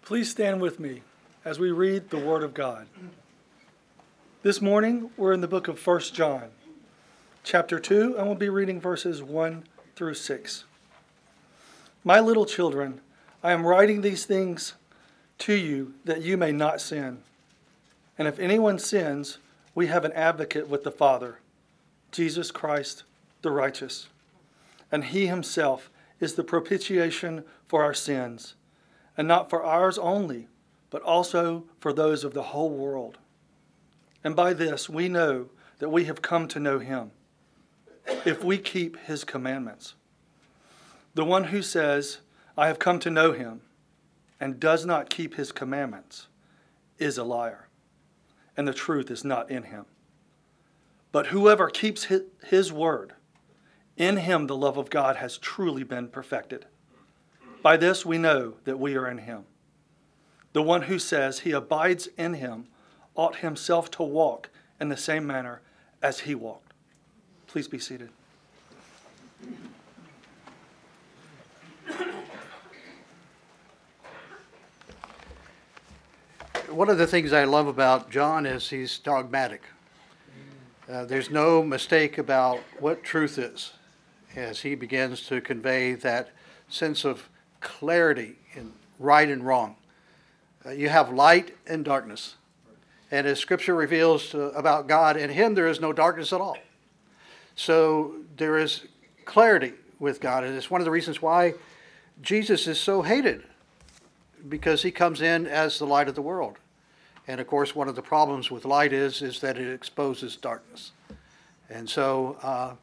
Please stand with me as we read the Word of God. This morning, we're in the book of 1 John, chapter 2, and we'll be reading verses 1 through 6. My little children, I am writing these things to you that you may not sin. And if anyone sins, we have an advocate with the Father, Jesus Christ the righteous. And he himself is the propitiation for our sins, and not for ours only, but also for those of the whole world. And by this we know that we have come to know him, if we keep his commandments. The one who says, I have come to know him, and does not keep his commandments, is a liar, and the truth is not in him. But whoever keeps his word, in him the love of God has truly been perfected. By this we know that we are in him. The one who says he abides in him ought himself to walk in the same manner as he walked. Please be seated. One of the things I love about John is he's dogmatic. There's no mistake about what truth is as he begins to convey that sense of clarity in right and wrong. You have light and darkness. And as Scripture reveals about God, in him there is no darkness at all. So there is clarity with God. And it's one of the reasons why Jesus is so hated, because he comes in as the light of the world. And of course, one of the problems with light is that it exposes darkness. And so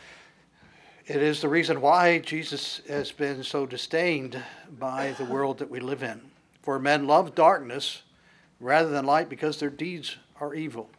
it is the reason why Jesus has been so disdained by the world that we live in. For men love darkness rather than light because their deeds are evil.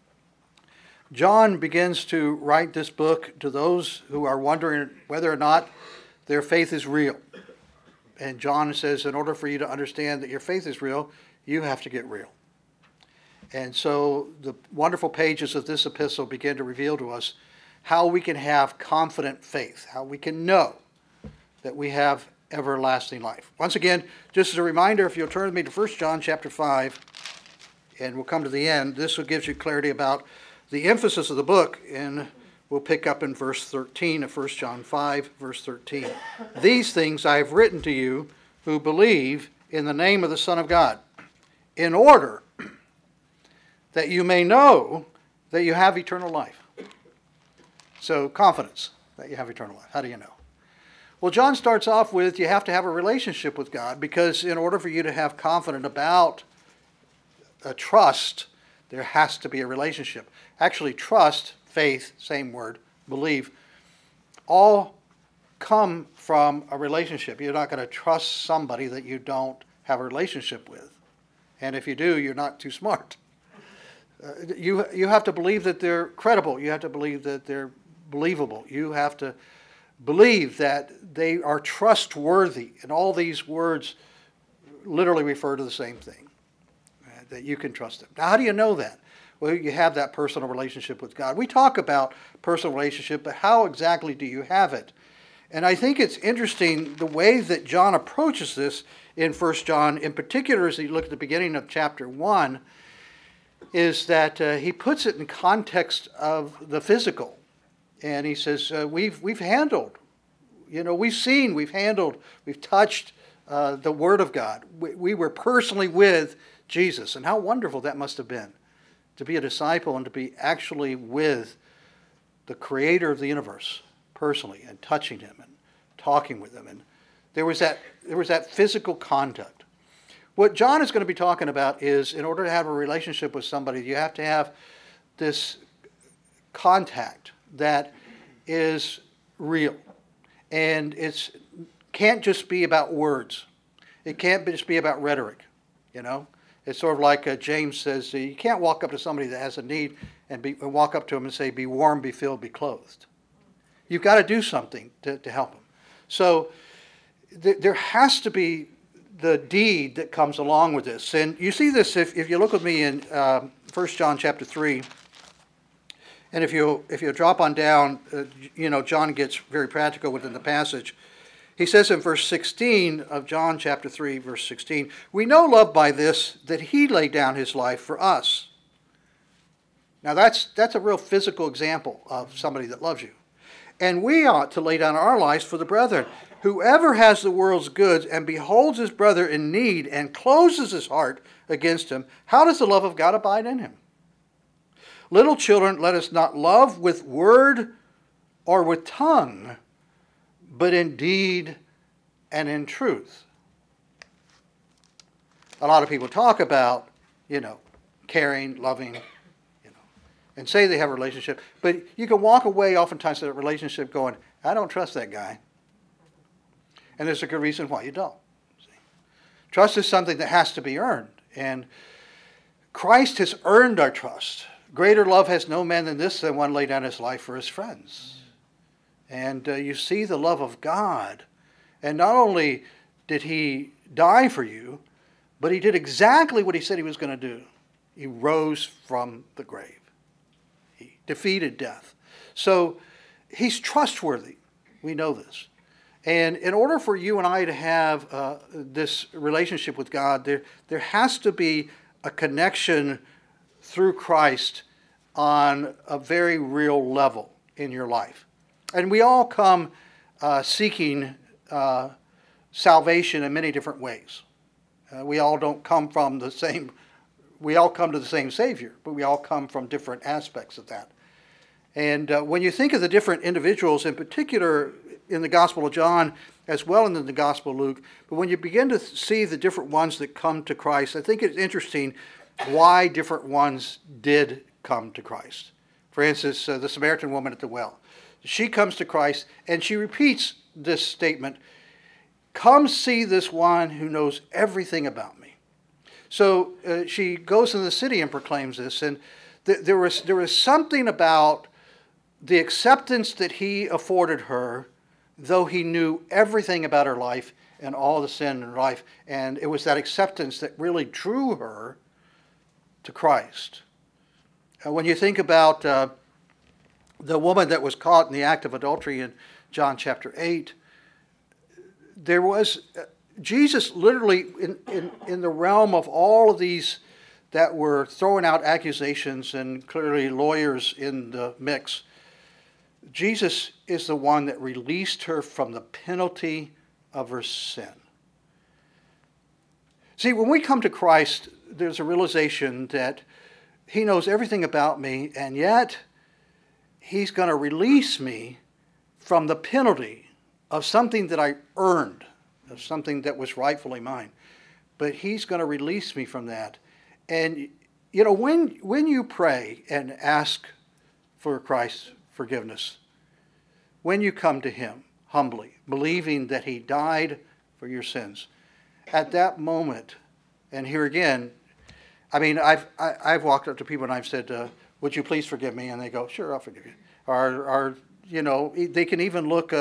John begins to write this book to those who are wondering whether or not their faith is real. And John says, in order for you to understand that your faith is real, you have to get real. And so the wonderful pages of this epistle begin to reveal to us how we can have confident faith, how we can know that we have everlasting life. Once again, just as a reminder, if you'll turn with me to 1 John chapter 5, and we'll come to the end, this will give you clarity about the emphasis of the book, and we'll pick up in verse 13 of 1 John 5, verse 13. These things I have written to you who believe in the name of the Son of God, in order that you may know that you have eternal life. So confidence that you have eternal life. How do you know? Well, John starts off with you have to have a relationship with God, because in order for you to have confidence about a trust, there has to be a relationship. Actually, trust, faith, same word, believe, all come from a relationship. You're not going to trust somebody that you don't have a relationship with. And if you do, you're not too smart. You have to believe that they're credible. You have to believe that they're believable. You have to believe that they are trustworthy. And all these words literally refer to the same thing, that you can trust them. Now, how do you know that? Well, you have that personal relationship with God. We talk about personal relationship, but how exactly do you have it? And I think it's interesting the way that John approaches this in 1 John, in particular as you look at the beginning of chapter 1, is that he puts it in context of the physical. And he says, we've handled, we've seen, we've handled, we've touched the Word of God. We were personally with Jesus. And how wonderful that must have been, to be a disciple and to be actually with the Creator of the universe personally, and touching him and talking with him. And there was that physical contact. What John is going to be talking about is, in order to have a relationship with somebody, you have to have this contact that is real. And it can't just be about words. It can't just be about rhetoric, It's sort of like James says, you can't walk up to somebody that has a need and walk up to them and say, be warm, be filled, be clothed. You've got to do something to help them. So there has to be the deed that comes along with this. And you see this if you look with me in 1 John chapter 3. And if you drop on down, John gets very practical within the passage. He says in verse 16 of John chapter 3, verse 16, "We know love by this, that he laid down his life for us." Now that's a real physical example of somebody that loves you. "And we ought to lay down our lives for the brethren. Whoever has the world's goods and beholds his brother in need and closes his heart against him, how does the love of God abide in him? Little children, let us not love with word or with tongue, but in deed and in truth." A lot of people talk about, caring, loving, and say they have a relationship, but you can walk away oftentimes from that relationship going, "I don't trust that guy." And there's a good reason why you don't. See? Trust is something that has to be earned, and Christ has earned our trust. "Greater love has no man than this, than one lay down his life for his friends." And you see the love of God. And not only did he die for you, but he did exactly what he said he was going to do. He rose from the grave. He defeated death. So he's trustworthy. We know this. And in order for you and I to have this relationship with God, there has to be a connection through Christ on a very real level in your life. And we all come seeking salvation in many different ways. We all don't come from the same, we all come to the same Savior, but we all come from different aspects of that. And when you think of the different individuals, in particular in the Gospel of John, as well as in the Gospel of Luke, but when you begin to see the different ones that come to Christ, I think it's interesting why different ones did come to Christ. For instance, the Samaritan woman at the well. She comes to Christ and she repeats this statement, "Come see this one who knows everything about me." So she goes in the city and proclaims this, and there was something about the acceptance that he afforded her, though he knew everything about her life and all the sin in her life, and it was that acceptance that really drew her to Christ. When you think about the woman that was caught in the act of adultery in John chapter 8, there was Jesus literally in the realm of all of these that were throwing out accusations and clearly lawyers in the mix. Jesus is the one that released her from the penalty of her sin. See, when we come to Christ, there's a realization that he knows everything about me, and yet he's going to release me from the penalty of something that I earned, of something that was rightfully mine. But he's going to release me from that. And, when you pray and ask for Christ's forgiveness, when you come to him humbly, believing that he died for your sins, at that moment, and here again, I've walked up to people and I've said, "Would you please forgive me?" And they go, "Sure, I'll forgive you." Or they can even look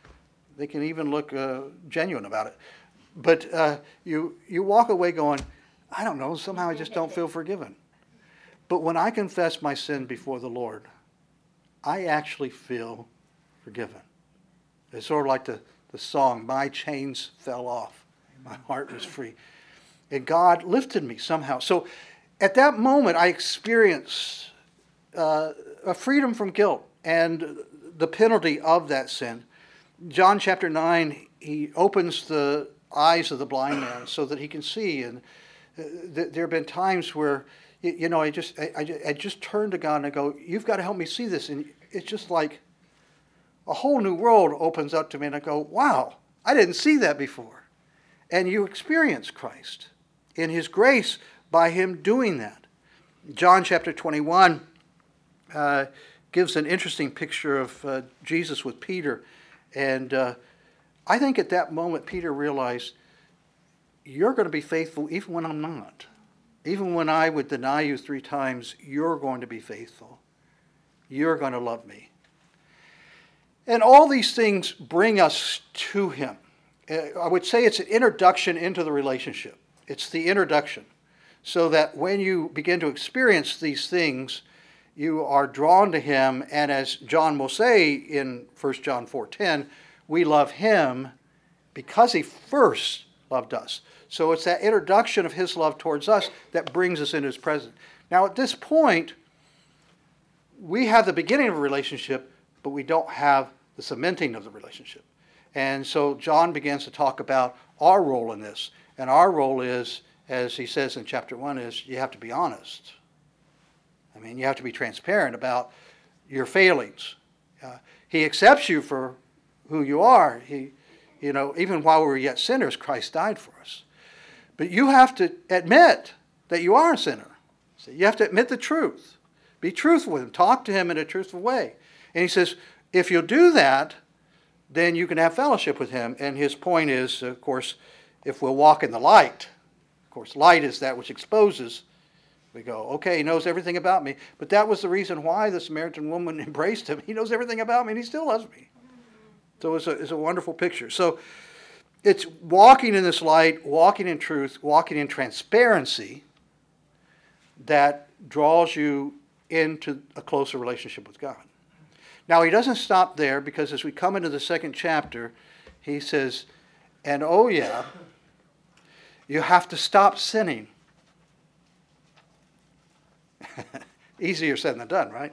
genuine about it. But you walk away going, "I don't know, somehow I just don't feel forgiven." But when I confess my sin before the Lord, I actually feel forgiven. It's sort of like the song, "My chains fell off, my heart was free." And God lifted me somehow. So at that moment, I experienced a freedom from guilt and the penalty of that sin. John chapter 9, he opens the eyes of the blind man so that he can see. And there have been times where, I just turn to God and I go, "You've got to help me see this." And it's just like a whole new world opens up to me and I go, "Wow, I didn't see that before." And you experience Christ in his grace by him doing that. John chapter 21 gives an interesting picture of Jesus with Peter. And I think at that moment Peter realized, you're going to be faithful even when I'm not. Even when I would deny you 3 times, you're going to be faithful. You're going to love me. And all these things bring us to him. I would say it's an introduction into the relationship. It's the introduction. So that when you begin to experience these things, you are drawn to him. And as John will say in 1 John 4:10, we love him because he first loved us. So it's that introduction of his love towards us that brings us into his presence. Now at this point, we have the beginning of a relationship, but we don't have the cementing of the relationship. And so John begins to talk about our role in this. And our role is, as he says in chapter 1, is you have to be honest. I mean, you have to be transparent about your failings. He accepts you for who you are. Even while we were yet sinners, Christ died for us. But you have to admit that you are a sinner. So you have to admit the truth. Be truthful with him. Talk to him in a truthful way. And he says, if you'll do that, then you can have fellowship with him. And his point is, of course, if we'll walk in the light. Of course, light is that which exposes. We go, okay, he knows everything about me. But that was the reason why the Samaritan woman embraced him. He knows everything about me, and he still loves me. So it's a wonderful picture. So it's walking in this light, walking in truth, walking in transparency that draws you into a closer relationship with God. Now, he doesn't stop there, because as we come into the second chapter, he says, and oh yeah, you have to stop sinning. Easier said than done, right?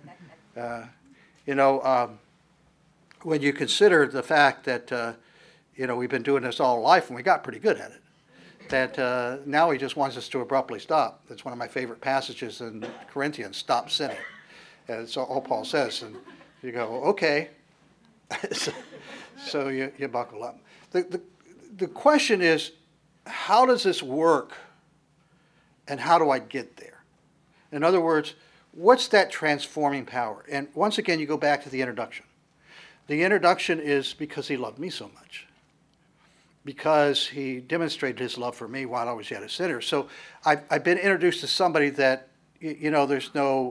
When you consider the fact that, we've been doing this all life and we got pretty good at it, that now he just wants us to abruptly stop. That's one of my favorite passages in Corinthians, stop sinning. That's all Paul says. And you go, okay. so you buckle up. The question is, how does this work and how do I get there? In other words, what's that transforming power? And once again, you go back to the introduction. The introduction is because he loved me so much. Because he demonstrated his love for me while I was yet a sinner. So I've been introduced to somebody that, there's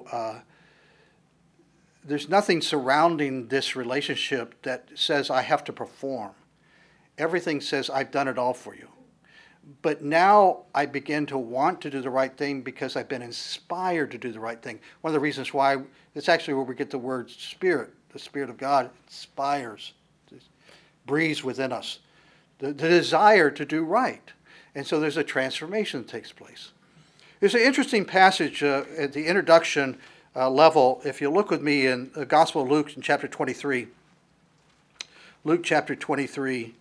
nothing surrounding this relationship that says I have to perform. Everything says I've done it all for you. But now I begin to want to do the right thing because I've been inspired to do the right thing. One of the reasons why, it's actually where we get the word spirit. The Spirit of God inspires, breathes within us. The desire to do right. And so there's a transformation that takes place. There's an interesting passage at the introduction level. If you look with me in the Gospel of Luke in chapter 23. Luke chapter 23.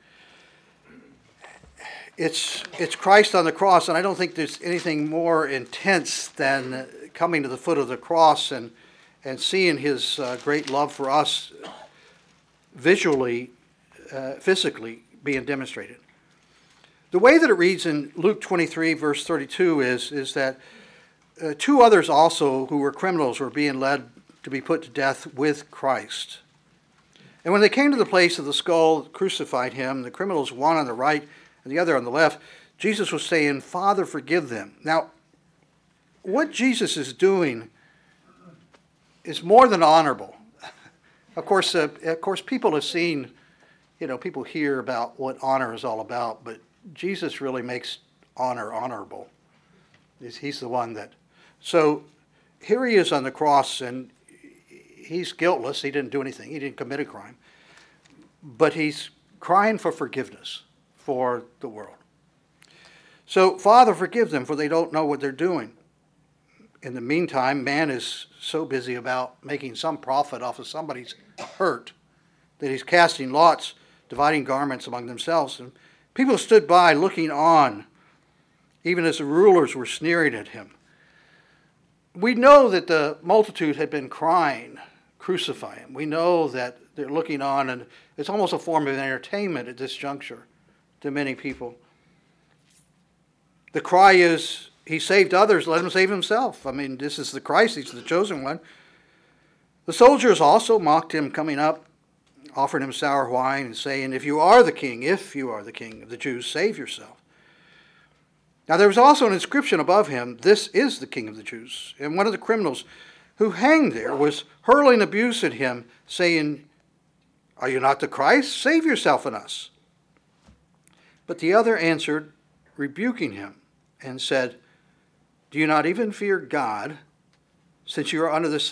It's Christ on the cross, and I don't think there's anything more intense than coming to the foot of the cross and seeing his great love for us visually, physically being demonstrated. The way that it reads in Luke 23, verse 32 is that two others also who were criminals were being led to be put to death with Christ. And when they came to the place of the skull, crucified him, the criminals, one on the right and the other on the left, Jesus was saying, Father, forgive them. Now, what Jesus is doing is more than honorable. Of course, people have seen, people hear about what honor is all about, but Jesus really makes honor honorable. He's the one that. So here he is on the cross, and he's guiltless. He didn't do anything. He didn't commit a crime. But he's crying for forgiveness for the world. So, Father, forgive them, for they don't know what they're doing. In the meantime, man is so busy about making some profit off of somebody's hurt that he's casting lots, dividing garments among themselves. And people stood by looking on, even as the rulers were sneering at him. We know that the multitude had been crying, crucify him. We know that they're looking on, and it's almost a form of entertainment at this juncture to many people. The cry is, he saved others, let him save himself. I mean, this is the Christ, he's the chosen one. The soldiers also mocked him coming up, offered him sour wine and saying, if you are the king of the Jews, save yourself. Now there was also an inscription above him, this is the King of the Jews. And one of the criminals who hanged there was hurling abuse at him, saying, are you not the Christ? Save yourself and us. But the other answered, rebuking him, and said, do you not even fear God, since you are under the same sentence of condemnation? And we indeed justly,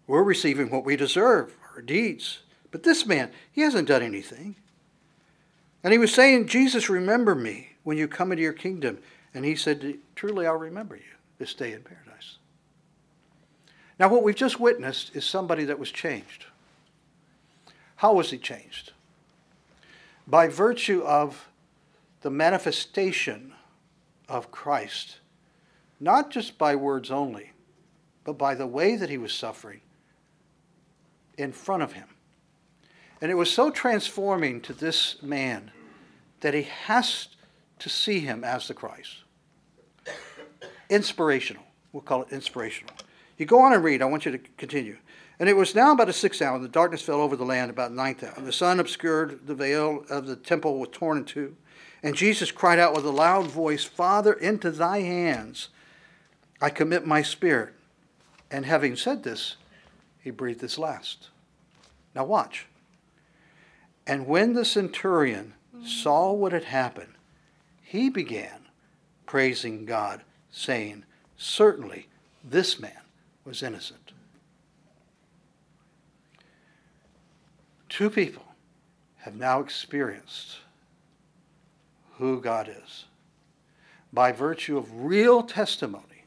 We're receiving what we deserve, our deeds. But this man, he hasn't done anything. And he was saying, Jesus, remember me when you come into your kingdom. And he said, truly, I'll remember you this day in paradise. Now, what we've just witnessed is somebody that was changed. How was he changed? By virtue of the manifestation of Christ, not just by words only, but by the way that he was suffering in front of him. And it was so transforming to this man that he has to see him as the Christ. Inspirational. We'll call it inspirational. You go on and read. I want you to continue. And it was now about the 6th hour, and the darkness fell over the land about the 9th hour. And the sun obscured the veil of the temple was torn in two. And Jesus cried out with a loud voice, Father, into thy hands I commit my spirit. And having said this, he breathed his last. Now watch. And when the centurion saw what had happened, he began praising God, saying, certainly this man was innocent. Two people have now experienced who God is by virtue of real testimony,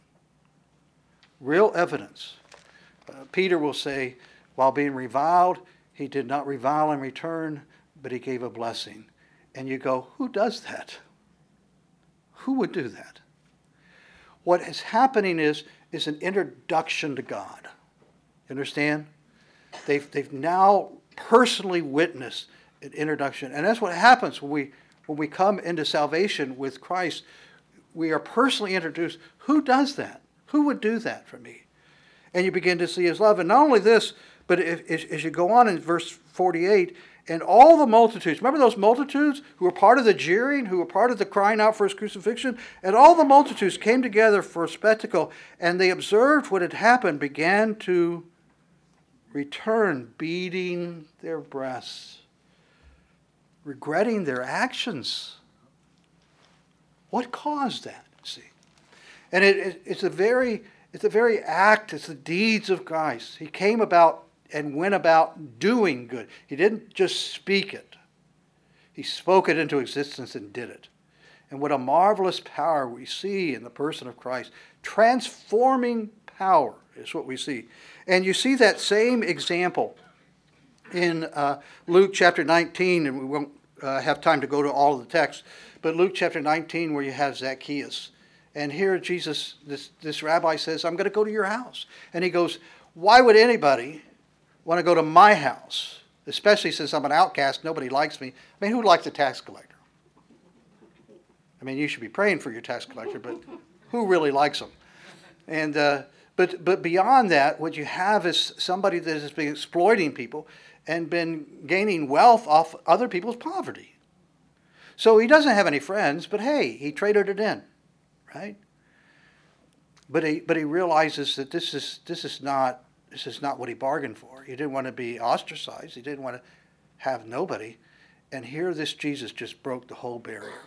real evidence. Peter will say, while being reviled, he did not revile in return, but he gave a blessing. And you go, who does that? Who would do that? What is happening is an introduction to God. You understand? They've now personally witnessed an introduction. And that's what happens when we come into salvation with Christ. We are personally introduced. Who does that? Who would do that for me? And you begin to see his love. And not only this, but as you go on in verse 48, and all the multitudes, remember those multitudes who were part of the jeering, who were part of the crying out for his crucifixion? And all the multitudes came together for a spectacle, and they observed what had happened, began to return, beating their breasts, regretting their actions. What caused that? See? And it's the very act, it's the deeds of Christ. He came about and went about doing good. He didn't just speak it. He spoke it into existence and did it. And what a marvelous power we see in the person of Christ. Transforming power is what we see. And you see that same example in Luke chapter 19, and we won't have time to go to all of the text, but Luke chapter 19 where you have Zacchaeus. And here Jesus, this rabbi says, I'm going to go to your house. And he goes, why would anybody want to go to my house? Especially since I'm an outcast, nobody likes me. I mean, who likes a tax collector? I mean, you should be praying for your tax collector, but who really likes them? And but beyond that, what you have is somebody that has been exploiting people and been gaining wealth off other people's poverty. So he doesn't have any friends, but hey, he traded it in, right? But he realizes that this is not what he bargained for. He didn't want to be ostracized. He didn't want to have nobody. And here this Jesus just broke the whole barrier.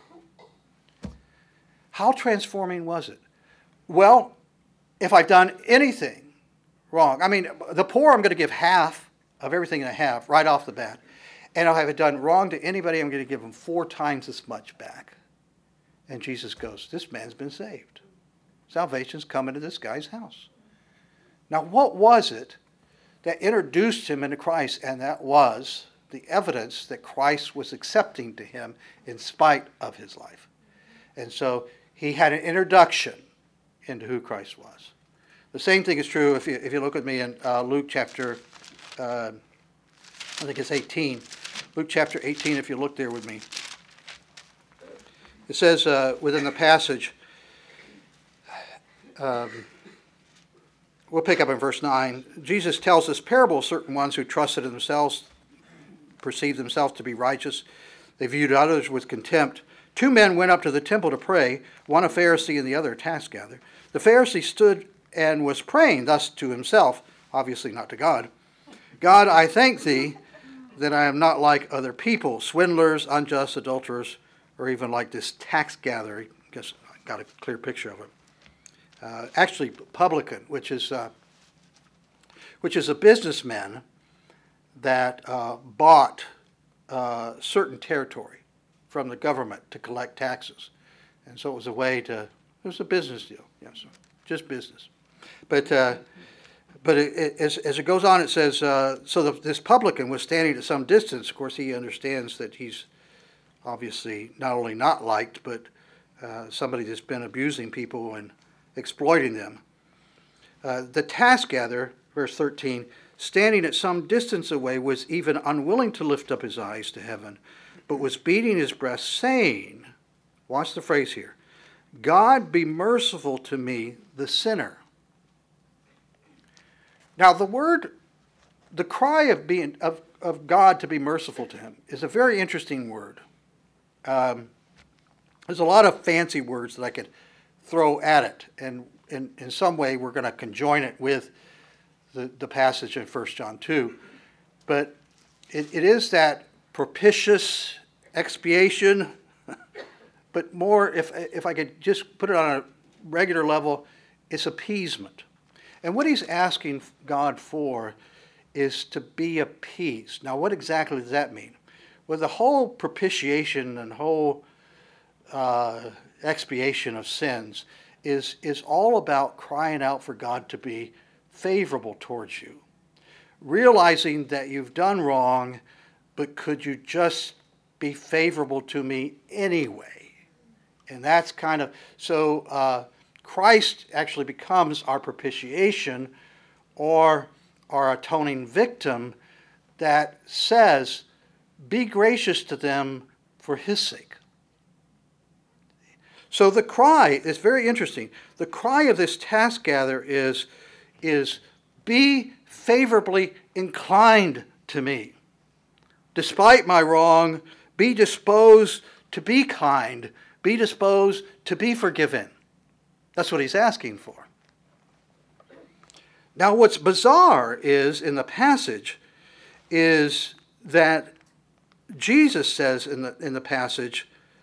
How transforming was it? Well, if I've done anything wrong, I mean, the poor I'm going to give half of everything I have right off the bat. And if I've done wrong to anybody, I'm going to give them 4 times as much back. And Jesus goes, this man's been saved. Salvation's come into this guy's house. Now, what was it that introduced him into Christ? And that was the evidence that Christ was accepting to him in spite of his life. And so he had an introduction into who Christ was. The same thing is true if you look at me in Luke chapter, I think it's 18. Luke chapter 18, if you look there with me. It says within the passage, we'll pick up in verse 9. Jesus tells this parable of certain ones who trusted in themselves, perceived themselves to be righteous. They viewed others with contempt. 2 men went up to the temple to pray, one a Pharisee and the other a tax gatherer. The Pharisee stood and was praying thus to himself, obviously not to God. God, I thank thee that I am not like other people, swindlers, unjust, adulterers, or even like this tax gatherer. I guess I got a clear picture of him. Actually, publican, which is which is a businessman that bought certain territory from the government to collect taxes. And so it was a way to, it was a business deal, yes, just business. But as it goes on, it says, this publican was standing at some distance. Of course, he understands that he's obviously not only not liked, but somebody that's been abusing people and exploiting them. The tax gatherer, verse 13, standing at some distance away, was even unwilling to lift up his eyes to heaven, but was beating his breast, saying, watch the phrase here, God be merciful to me, the sinner. Now the cry of God to be merciful to him is a very interesting word. There's a lot of fancy words that I could throw at it, and in some way we're going to conjoin it with the passage in 1 John 2. But it is that propitious expiation, but more, if I could just put it on a regular level, it's appeasement. And what he's asking God for is to be appeased. Now, what exactly does that mean? Well, the whole propitiation and whole expiation of sins is all about crying out for God to be favorable towards you. Realizing that you've done wrong, but could you just be favorable to me anyway? And that's kind of, so Christ actually becomes our propitiation or our atoning victim that says, be gracious to them for his sake. So the cry is very interesting. The cry of this tax gatherer is be favorably inclined to me. Despite my wrong, be disposed to be kind, be disposed to be forgiven. That's what he's asking for. Now what's bizarre is, in the passage, is that Jesus says in the passage,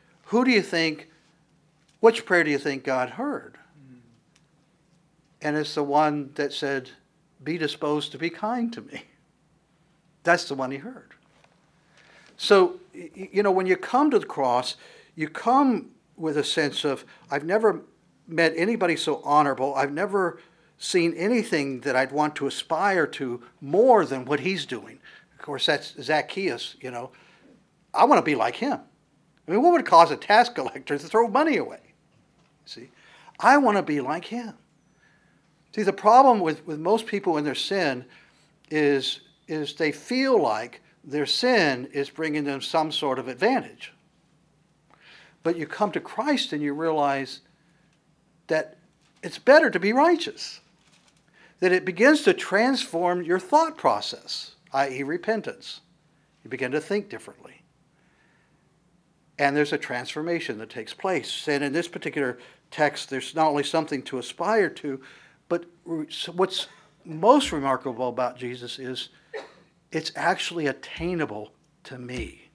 which prayer do you think God heard? And it's the one that said, be disposed to be kind to me. That's the one he heard. So, when you come to the cross, you come with a sense of, I've never met anybody so honorable. I've never seen anything that I'd want to aspire to more than what he's doing. Of course, that's Zacchaeus, I want to be like him. I mean, what would cause a tax collector to throw money away? See, I want to be like him. See, the problem with most people in their sin is they feel like their sin is bringing them some sort of advantage. But you come to Christ and you realize that it's better to be righteous. That it begins to transform your thought process, i.e. repentance. You begin to think differently. And there's a transformation that takes place. And in this particular text, there's not only something to aspire to, but what's most remarkable about Jesus is it's actually attainable to me.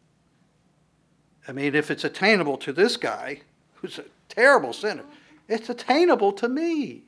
I mean, if it's attainable to this guy, who's a terrible sinner, it's attainable to me.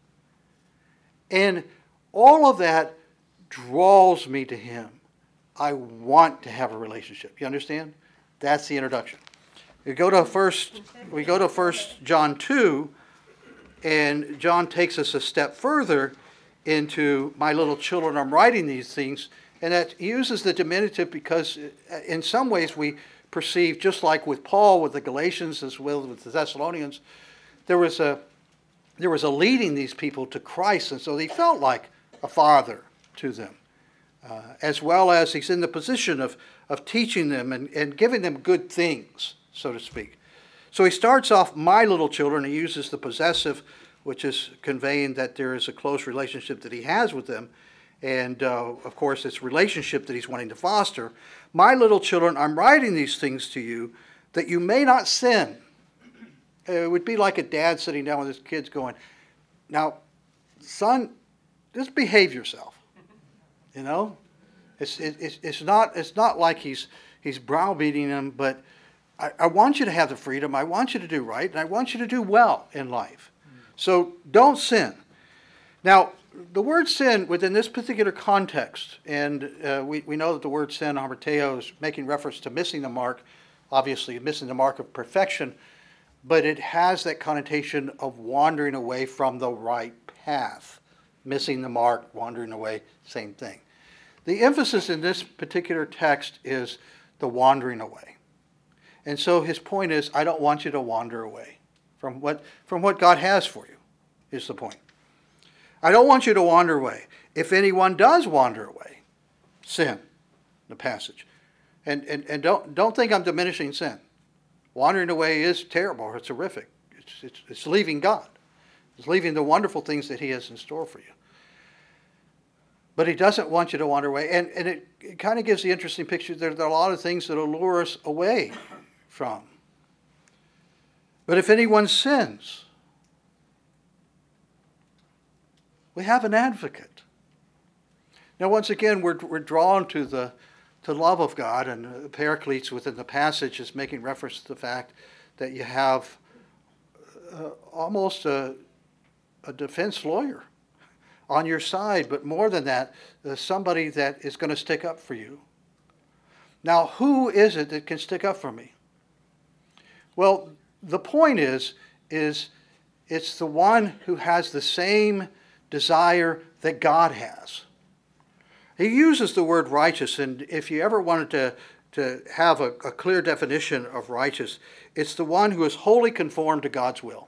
And all of that draws me to him. I want to have a relationship. You understand? That's the introduction. We go to 1 John 2, and John takes us a step further into, my little children, I'm writing these things, and that he uses the diminutive because in some ways we perceive, just like with Paul, with the Galatians, as well as with the Thessalonians, there was a leading these people to Christ, and so he felt like a father to them, as well as he's in the position of teaching them and giving them good things, so to speak. So he starts off, my little children. He uses the possessive, which is conveying that there is a close relationship that he has with them. And, of course, it's relationship that he's wanting to foster. My little children, I'm writing these things to you that you may not sin. It would be like a dad sitting down with his kids going, now, son, just behave yourself. It's not like he's browbeating them, but I want you to have the freedom. I want you to do right, and I want you to do well in life. So don't sin. Now, the word sin within this particular context, and we know that the word sin, hamarteo, is making reference to missing the mark, obviously missing the mark of perfection, but it has that connotation of wandering away from the right path. Missing the mark, wandering away, same thing. The emphasis in this particular text is the wandering away. And so his point is, I don't want you to wander away from what God has for you, is the point. I don't want you to wander away. If anyone does wander away, sin, the passage. And don't think I'm diminishing sin. Wandering away is terrible. It's horrific. It's leaving God. It's leaving the wonderful things that he has in store for you. But he doesn't want you to wander away. And it kind of gives the interesting picture. There are a lot of things that allure us away from. But if anyone sins, we have an advocate. Now, once again, we're drawn to the love of God, and Paracletes within the passage is making reference to the fact that you have almost a defense lawyer on your side, but more than that, somebody that is going to stick up for you. Now, who is it that can stick up for me? Well, the point is it's the one who has the same desire that God has. He uses the word righteous, and if you ever wanted to have a clear definition of righteous, it's the one who is wholly conformed to God's will.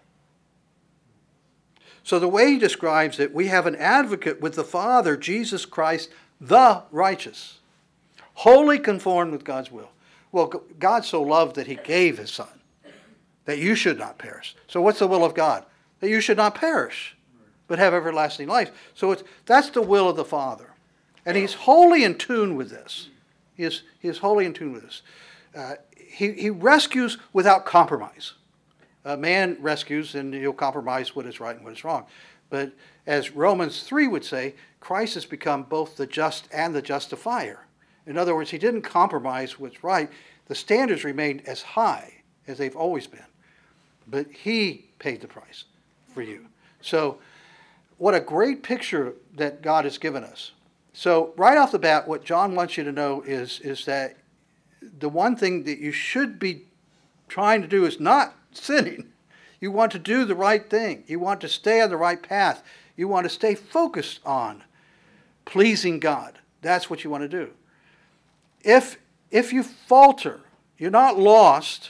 So the way he describes it, we have an advocate with the Father, Jesus Christ, the righteous, wholly conformed with God's will. Well, God so loved that he gave his Son, that you should not perish. So what's the will of God? That you should not perish, but have everlasting life. So that's the will of the Father. And he's wholly in tune with this. He is wholly in tune with this. He rescues without compromise. A man rescues and he'll compromise what is right and what is wrong. But as Romans 3 would say, Christ has become both the just and the justifier. In other words, he didn't compromise what's right. The standards remained as high as they've always been. But he paid the price for you. So what a great picture that God has given us. So right off the bat, what John wants you to know is that the one thing that you should be trying to do is not sinning. You want to do the right thing. You want to stay on the right path. You want to stay focused on pleasing God. That's what you want to do. If you falter, you're not lost.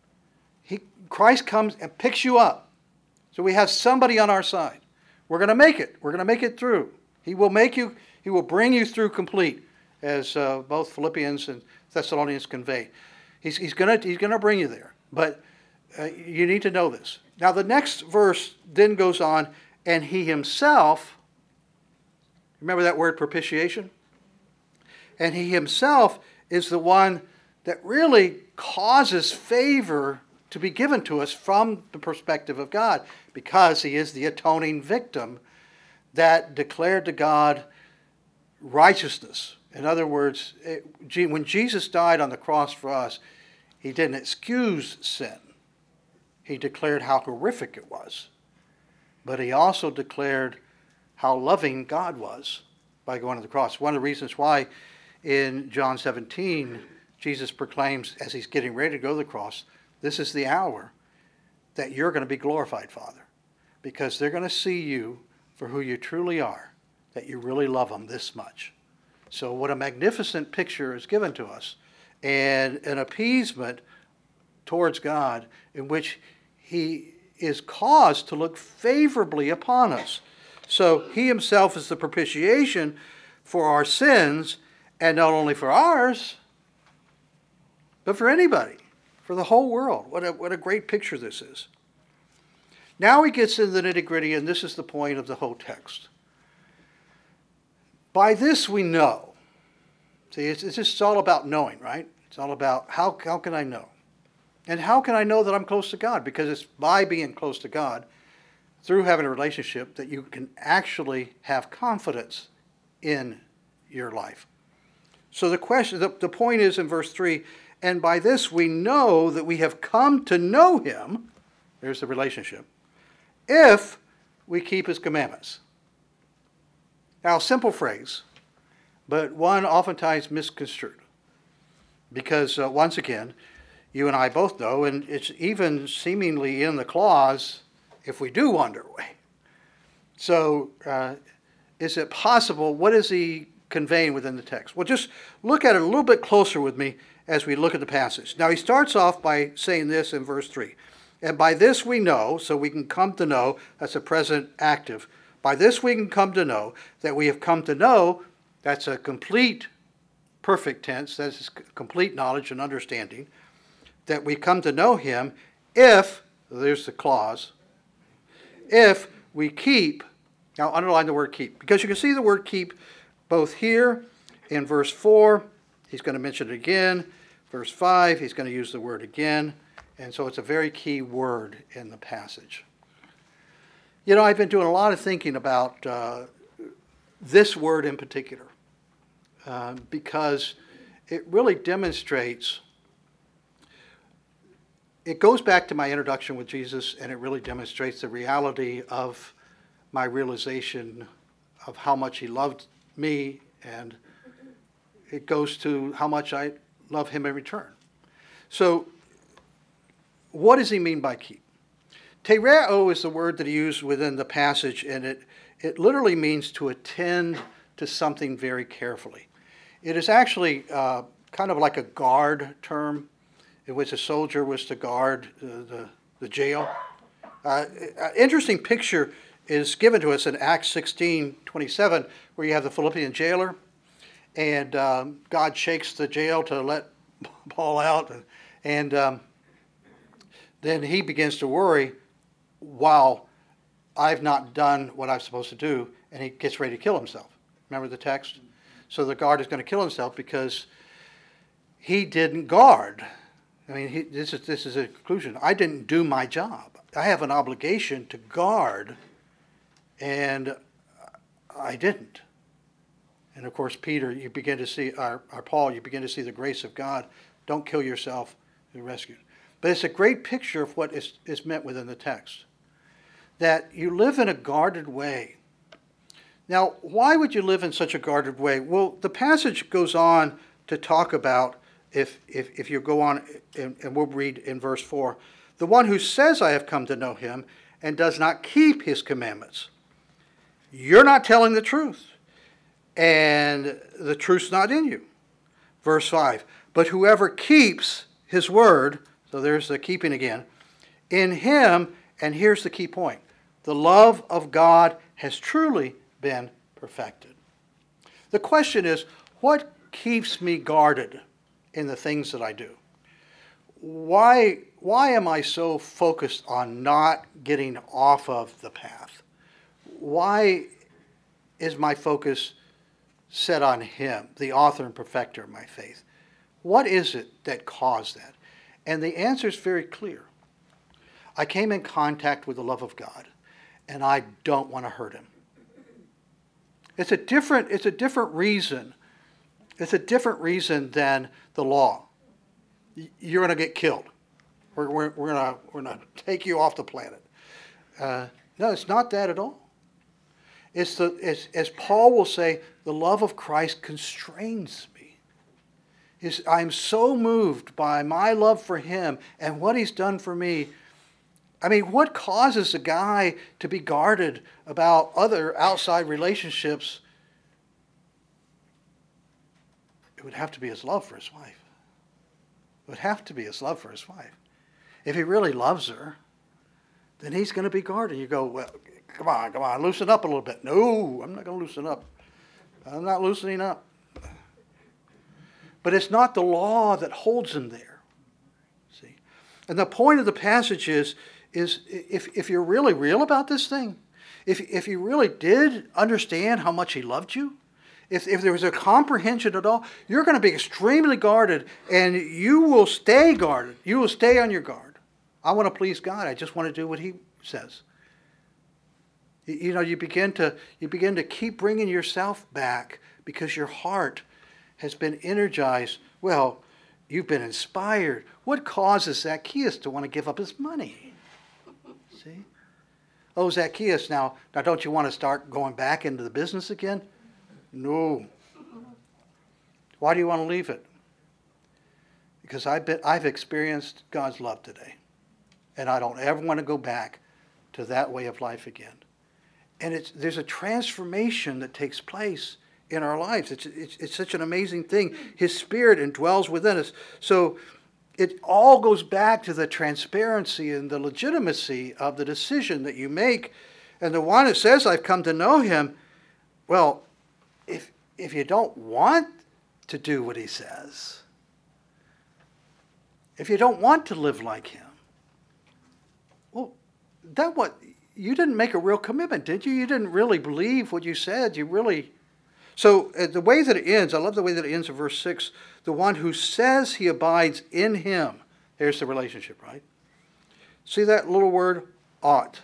Christ comes and picks you up. So we have somebody on our side. We're going to make it. We're going to make it through. He will bring you through complete, as both Philippians and Thessalonians convey. He's going to bring you there. But you need to know this. Now the next verse then goes on, and he himself, remember that word propitiation? And he himself is the one that really causes favor to be given to us from the perspective of God, because he is the atoning victim that declared to God righteousness. In other words, when Jesus died on the cross for us, he didn't excuse sin. He declared how horrific it was. But he also declared how loving God was by going to the cross. One of the reasons why in John 17, Jesus proclaims as he's getting ready to go to the cross, this is the hour that you're going to be glorified, Father, because they're going to see you for who you truly are, that you really love them this much. So what a magnificent picture is given to us, and an appeasement towards God in which he is caused to look favorably upon us. So he himself is the propitiation for our sins, and not only for ours, but for anybody, for the whole world. What a great picture this is. Now he gets into the nitty-gritty, and this is the point of the whole text. By this we know. See, it's just all about knowing, right? It's all about how can I know? And how can I know that I'm close to God? Because it's by being close to God, through having a relationship, that you can actually have confidence in your life. So the point is in verse 3, and by this we know that we have come to know him, there's the relationship, if we keep his commandments. Now, simple phrase, but one oftentimes misconstrued. Because once again, you and I both know, and it's even seemingly in the clause, if we do wander away. So is it possible? What is he conveying within the text? Well, just look at it a little bit closer with me as we look at the passage. Now, he starts off by saying this in verse 3. And by this we know, so we can come to know, that's a present active. By this we can come to know that we have come to know, that's a complete perfect tense, that's complete knowledge and understanding, that we come to know him if, there's the clause, if we keep, now underline the word keep, because you can see the word keep both here in verse 4, he's going to mention it again, verse 5, he's going to use the word again, and so it's a very key word in the passage. You know, I've been doing a lot of thinking about this word in particular, because it really demonstrates, it goes back to my introduction with Jesus, and it really demonstrates the reality of my realization of how much he loved me, and it goes to how much I love him in return. So, what does he mean by keep? Tereo is the word that he used within the passage, and it literally means to attend to something very carefully. It is actually kind of like a guard term, in which a soldier was to guard the jail. Interesting picture is given to us in Acts 16:27, where you have the Philippian jailer, and God shakes the jail to let Paul out, and then he begins to worry, wow, I've not done what I'm supposed to do, and he gets ready to kill himself. Remember the text? So the guard is going to kill himself because he didn't guard. I mean, this is a conclusion. I didn't do my job. I have an obligation to guard, and I didn't. And of course, Peter, you begin to see, or Paul, you begin to see the grace of God. Don't kill yourself, you're rescued. But it's a great picture of what is meant within the text. That you live in a guarded way. Now, why would you live in such a guarded way? Well, the passage goes on to talk about, if you go on, and we'll read in verse 4, the one who says, I have come to know him, and does not keep his commandments. You're not telling the truth, and the truth's not in you. Verse 5, but whoever keeps his word, so there's the keeping again, in him, and here's the key point, the love of God has truly been perfected. The question is, what keeps me guarded in the things that I do? Why am I so focused on not getting off of the path? Why is my focus set on him, the author and perfecter of my faith? What is it that caused that? And the answer is very clear. I came in contact with the love of God, and I don't want to hurt him. It's a different reason. It's a different reason than the law. You're going to get killed. We're going to take you off the planet. No, it's not that at all. It's as Paul will say, the love of Christ constrains me. I'm so moved by my love for him and what he's done for me. I mean, what causes a guy to be guarded about other outside relationships? It would have to be his love for his wife. It would have to be his love for his wife. If he really loves her, then he's going to be guarded. You go, well, come on, loosen up a little bit. No, I'm not going to loosen up. I'm not loosening up. But it's not the law that holds him there. See? And the point of the passage is if you're really real about this thing, if you really did understand how much he loved you, if there was a comprehension at all, you're going to be extremely guarded, and you will stay guarded. You will stay on your guard. I want to please God. I just want to do what he says. You begin to keep bringing yourself back because your heart has been energized. Well, you've been inspired. What causes Zacchaeus to want to give up his money? See? Oh, Zacchaeus, now don't you want to start going back into the business again? No. Why do you want to leave it? Because I've experienced God's love today. And I don't ever want to go back to that way of life again. And there's a transformation that takes place in our lives. It's such an amazing thing. His Spirit indwells within us. So it all goes back to the transparency and the legitimacy of the decision that you make. And the one that says, I've come to know him, well, if you don't want to do what he says, if you don't want to live like him, well, you didn't make a real commitment, did you? You didn't really believe what you said. So the way that it ends, I love the way that it ends in verse 6. The one who says he abides in him. There's the relationship, right? See that little word, ought.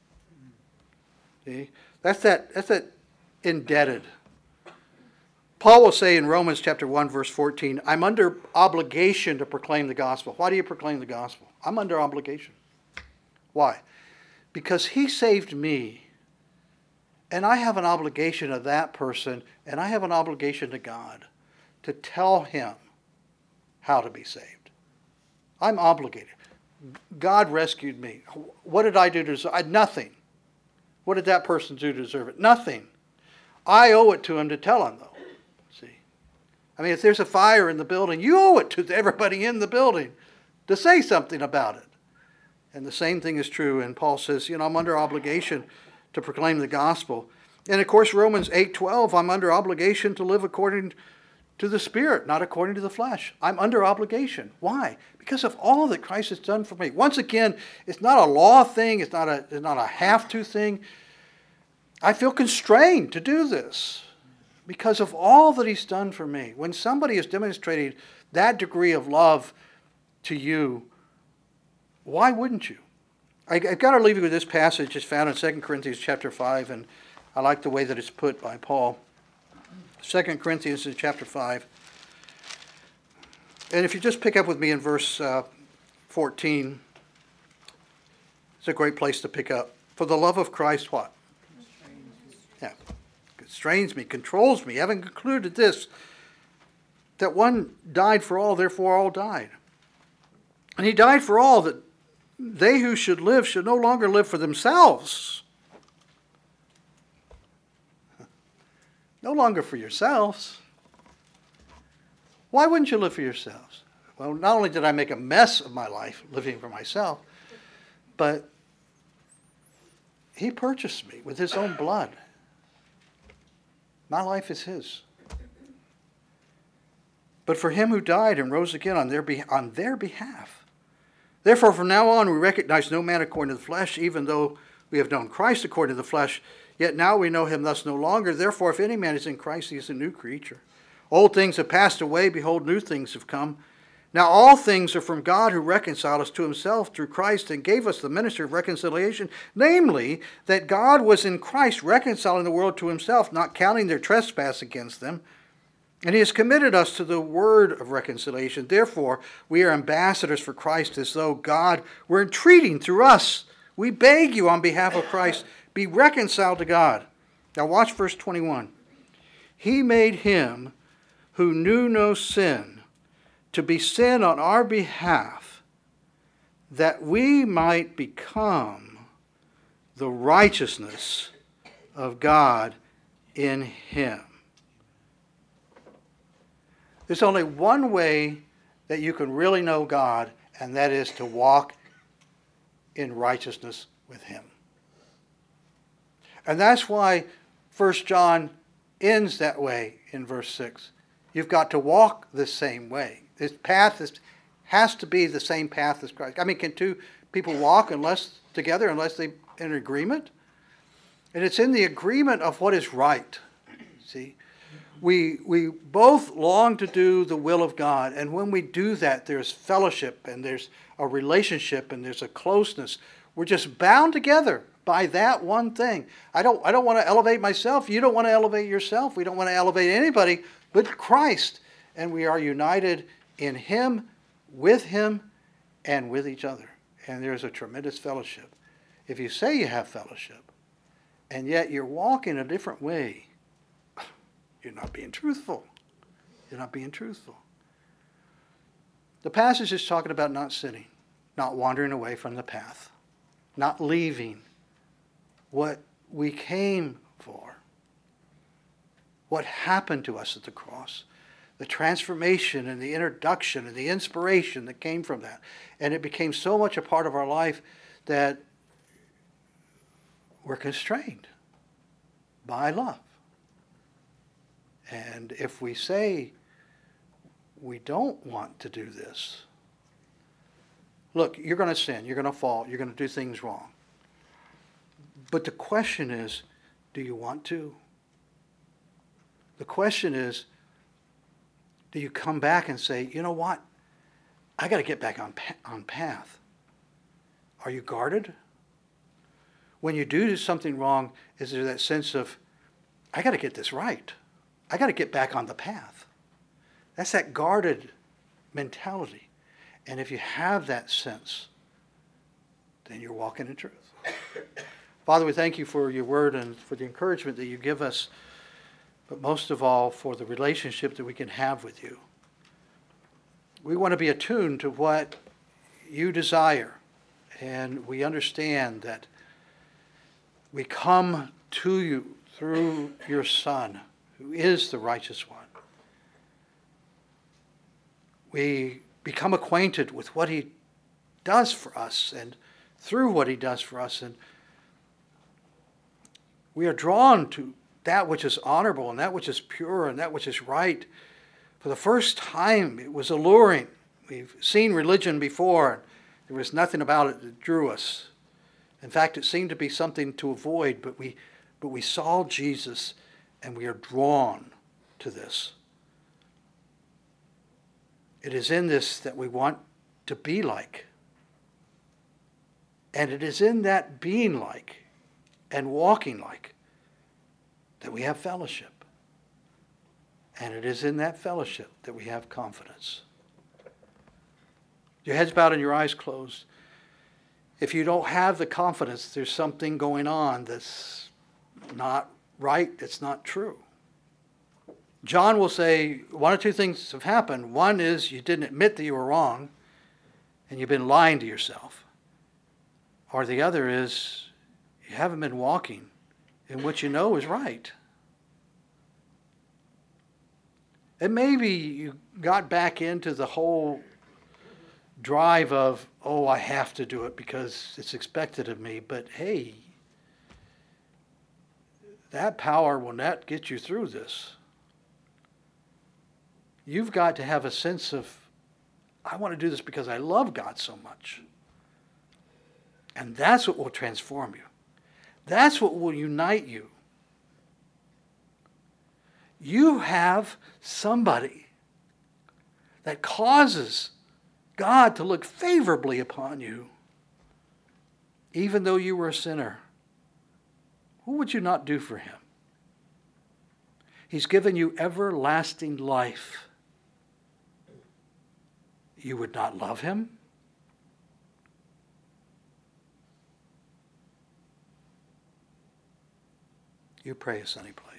See? That's that indebted. Paul will say in Romans chapter 1, verse 14, I'm under obligation to proclaim the gospel. Why do you proclaim the gospel? I'm under obligation. Why? Because he saved me, and I have an obligation to that person, and I have an obligation to God to tell him how to be saved. I'm obligated. God rescued me. What did I do to deserve it? Nothing. What did that person do to deserve it? Nothing. I owe it to him to tell him, though. See? I mean, if there's a fire in the building, you owe it to everybody in the building to say something about it. And the same thing is true. And Paul says, I'm under obligation to proclaim the gospel. And of course, Romans 8:12, I'm under obligation to live according to the Spirit, not according to the flesh. I'm under obligation. Why? Because of all that Christ has done for me. Once again, it's not a law thing. It's not a have-to thing. I feel constrained to do this because of all that he's done for me. When somebody has demonstrated that degree of love to you, why wouldn't you? I've got to leave you with this passage. It's found in 2 Corinthians chapter 5, and I like the way that it's put by Paul. 2 Corinthians chapter 5. And if you just pick up with me in verse 14, it's a great place to pick up. For the love of Christ, what? Constrains me, controls me. Having concluded this, that one died for all, therefore all died. And he died for all, that they who should live should no longer live for themselves. No longer for yourselves. Why wouldn't you live for yourselves? Well, not only did I make a mess of my life living for myself, but he purchased me with his own blood. My life is his. But for him who died and rose again on their behalf. Therefore, from now on, we recognize no man according to the flesh, even though we have known Christ according to the flesh. Yet now we know him thus no longer. Therefore, if any man is in Christ, he is a new creature. Old things have passed away. Behold, new things have come. Now all things are from God, who reconciled us to himself through Christ and gave us the ministry of reconciliation, namely, that God was in Christ reconciling the world to himself, not counting their trespass against them. And he has committed us to the word of reconciliation. Therefore, we are ambassadors for Christ, as though God were entreating through us. We beg you on behalf of Christ, be reconciled to God. Now watch verse 21. He made him who knew no sin to be sin on our behalf, that we might become the righteousness of God in him. There's only one way that you can really know God, and that is to walk in righteousness with him. And that's why 1 John ends that way in verse 6. You've got to walk the same way. This path has to be the same path as Christ. I mean, can two people walk unless they're in agreement? And it's in the agreement of what is right. See? We both long to do the will of God, and when we do that, there's fellowship, and there's a relationship, and there's a closeness. We're just bound together by that one thing. I don't want to elevate myself. You don't want to elevate yourself. We don't want to elevate anybody but Christ. And we are united in him, with him, and with each other. And there's a tremendous fellowship. If you say you have fellowship, and yet you're walking a different way, You're not being truthful. You're not being truthful. The passage is talking about not sinning, not wandering away from the path, not leaving what we came for, what happened to us at the cross, the transformation and the introduction and the inspiration that came from that. And it became so much a part of our life that we're constrained by love. And if we say we don't want to do this, look, you're going to sin, you're going to fall, you're going to do things wrong. But the question is, do you want to? The question is, do you come back and say, you know what? I got to get back on path. Are you guarded? When you do something wrong, is there that sense of, I got to get this right. I got to get back on the path. That's that guarded mentality. And if you have that sense, then you're walking in truth. Father, we thank you for your word and for the encouragement that you give us, but most of all for the relationship that we can have with you. We want to be attuned to what you desire, and we understand that we come to you through your Son, who is the righteous one. We become acquainted with what he does for us and through what he does for us, and we are drawn to that which is honorable and that which is pure and that which is right. For the first time, it was alluring. We've seen religion before. There was nothing about it that drew us. In fact, it seemed to be something to avoid, but we saw Jesus and we are drawn to this. It is in this that we want to be like. And it is in that being like and walking like that we have fellowship. And it is in that fellowship that we have confidence. Your heads bowed and your eyes closed. If you don't have the confidence, there's something going on that's not right, that's not true. John will say one or two things have happened. One is you didn't admit that you were wrong and you've been lying to yourself. Or the other is you haven't been walking in what you know is right. And maybe you got back into the whole drive of, oh, I have to do it because it's expected of me. But hey, that power will not get you through this. You've got to have a sense of, I want to do this because I love God so much. And that's what will transform you. That's what will unite you. You have somebody that causes God to look favorably upon you, even though you were a sinner. What would you not do for him? He's given you everlasting life. You would not love him? You pray a sunny place.